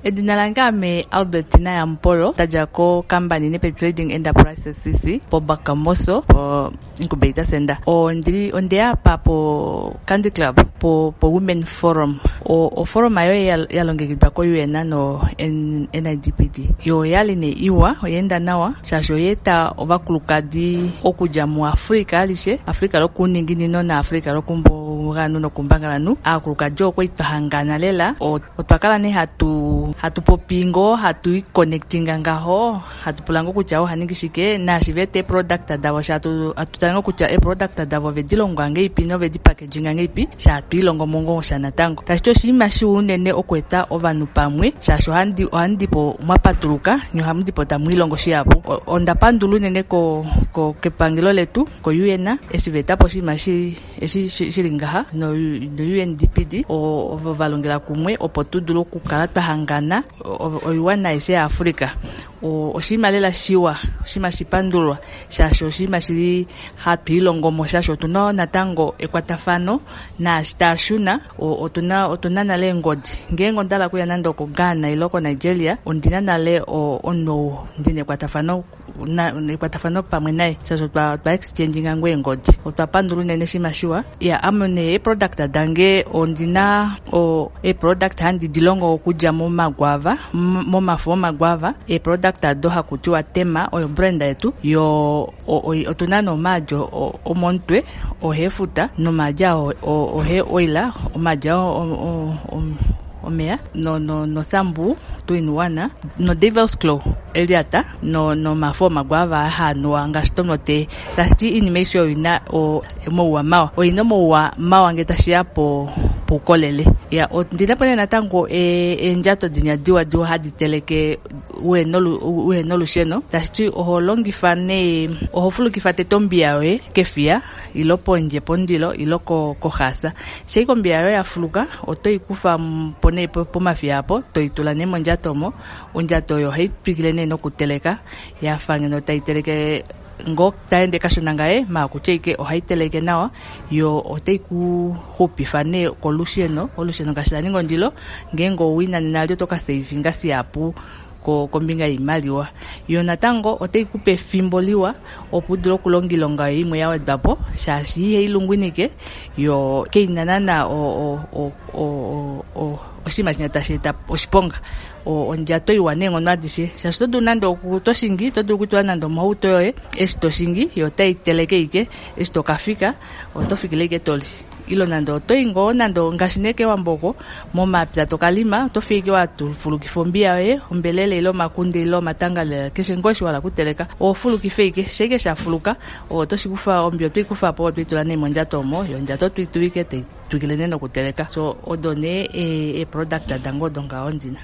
Edina langa me Albertina ya Mpolo tajako company nepe trading enterprises sisi po Bakamoso po incubator center ondea pa po Candy Club po women forum o forum ayo yalongekidwa ko UNA no NIDPD yo yali ne iwa oyenda nawa shasho yeta obakulukadi okuja mu Afrika lishe Afrika lokuningini no na Afrika lokumbo ganu no kumbangalanu akulukajo ko itahangana lela otwakala ne hatu popingo hatu connectinga ngaho hatu pulango kuchao haningishike na shivete product adawa shatu atutango kucha product adawa vedilongo ngeipi no vedi packaging ngeipi shatu ilongo mongo shanatango tashito shima shiunene okweta ovanu pamwe shasho handi po mwapatuluka nyo hamdi po tamwilongo shiapo onda pandulu nene ko kepangelo letu ko UNA esiveta po shima shilingaha no UNDPD o valongela kumwe opotudulu kukala twahangana oiwana ese Afrika o shimalela shiwa shima shipandulwa shasho shima shiri hatu ilongo mo shasho tuna natango ekwatafano na stashuna otuna nale ngodi ngengo ndala kuya nando ko Ghana iloko Nigeria ondina nale ono ndine ekwatafano na ekwatafano pamwe naye shasho twa exchanging ngwe ngodi otwapandulu nene shima shiwa ya amone product adange ondina product handi dilongo kuja mo magwava mo mafo magwava product adoha kutiwa tema oyo brand yetu yo otuna no majo omontwe ohefuta no maja ohe oila omaja omea no sambu tu inuana no devil's claw eliata no mafo magwava hanu angastonote tasti inimesho ina mo wa mawa o ino mo wa mawa ngetashia po kolele ya ndina pone natango njato dinya diwa hadi teleke we nolu sheno tasti oholongifane ohofulukifate tombiawe kefia ilopo nje pondilo iloko kohasa sheiko mbiawe ya fuluka otoi kufa pone po mafia hapo toitula nemo njatomo unjato yo haitpigilene no kuteleka ya fangeno taiteleke ngo taende kashonangae makucheike ohaiteleke nawa yo oteiku hopifane olusheno kashaningo ndilo ngengo wina nalyo toka savinga siapu ko kombinga imaliwa yo natango oteikupe fimboliwa opudlo kulongilonga imwe yawe dapo shashi heilungwinike yo keinanana oshima chinyatashita oshiponga onjato iwanengo nwadishe shashi nando kutoshingi kutwa nando mauto yoe esitoshingi yo taitelekeike esitokafika otofikileke toli ilo nando toingo nando ngashineke wamboko momapya tokalima tofike watufulukifombia we ombelele ilo makundi ilo matangala keshengoshi wala kuteleka ofulukifeike sheke shafuluka toshikufa ombio twikufa po twitula nemo njatomo yo njato twituike tukilene no kuteleka so odone product adango donga onjina